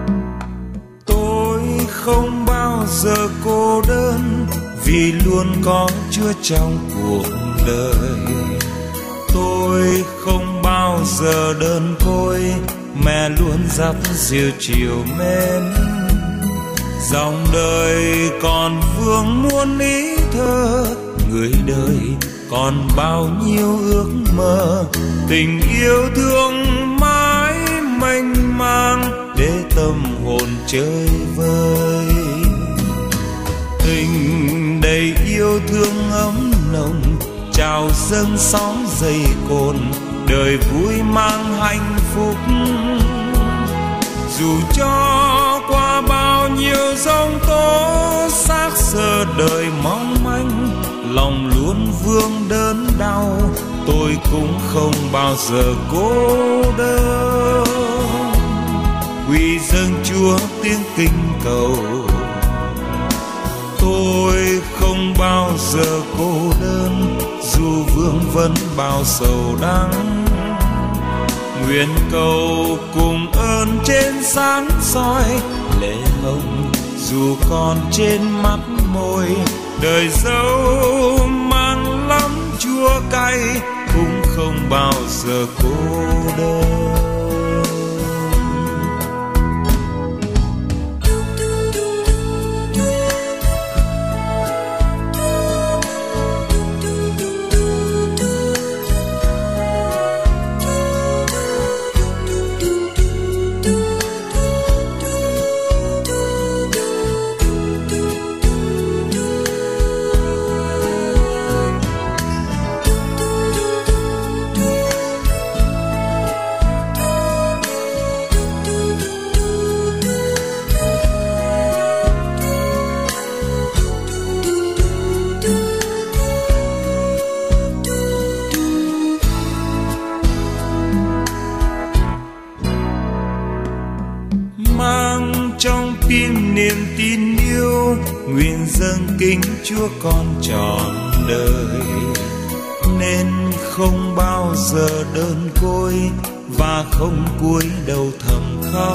Tôi không bao giờ cô đơn vì luôn có Chúa trong cuộc đời. Tôi không bao giờ đơn côi, mẹ luôn dắt dìu chiều mến. Dòng đời còn vương muôn ý thơ, người đời còn bao nhiêu ước mơ. Tình yêu thương mãi mênh mang để tâm hồn chơi vơi. Tình đầy yêu thương ấm nồng, trào dâng sóng dây cồn, đời vui mang hạnh phúc. Dù cho qua bao nhiêu giông tố, xác xơ đời mong manh, lòng luôn vương đớn đau, tôi cũng không bao giờ cô đơn. Quy dâng Chúa tiếng kinh cầu, tôi không bao giờ cô đơn, dù vương vấn bao sầu đắng. Nguyện cầu cùng ơn trên sáng soi lệ hồng, dù còn trên mắt môi. Đời dẫu mang lắm chua cay, cũng không bao giờ cô đơn. Mang trong tim niềm tin yêu, nguyện dâng kính Chúa con trọn đời. Nên không bao giờ đơn côi và không cúi đầu thầm khóc.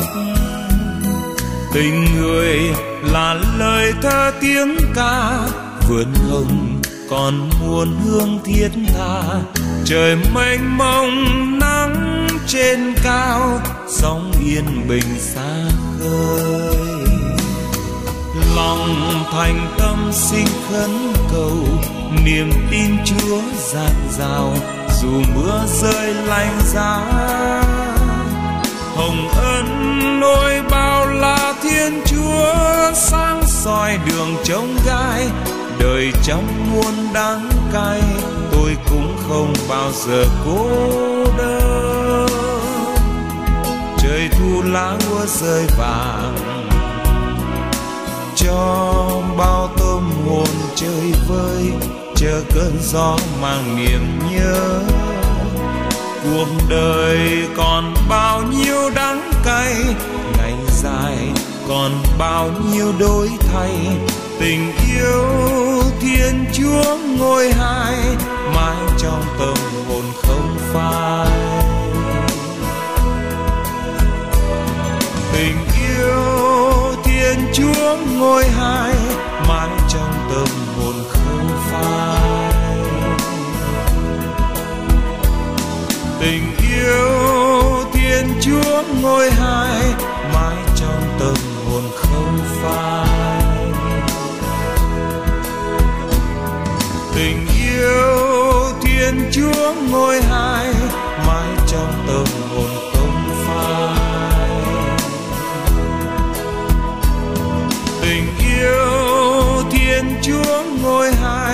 Tình người là lời thơ tiếng ca, vườn hồng còn muôn hương thiết tha. Trời mênh mông nắng trên cao, sóng yên bình xa khơi. Lòng thành tâm xin khấn cầu, niềm tin Chúa dạt dào, dù mưa rơi lạnh giá. Hồng ân nối bao la Thiên Chúa, sáng soi đường trông gai. Đời trong muôn đắng cay, tôi cũng không bao giờ cô đơn. Trời thu lá úa rơi vàng, cho bao tâm hồn chơi vơi, chờ cơn gió mang niềm nhớ. Cuộc đời còn bao nhiêu đắng cay, ngày dài còn bao nhiêu đổi thay. Tình yêu Thiên Chúa ngôi hai, mãi trong tâm hồn không phai. Tình yêu Thiên Chúa ngôi hai, mãi trong tâm hồn không phai. Tình yêu Thiên Chúa ngôi hai, mãi trong tâm hồn không phai. Tình yêu Thiên Chúa ngôi hai, mãi trong tâm hồn không phai. Tình yêu Thiên Chúa ngôi hai.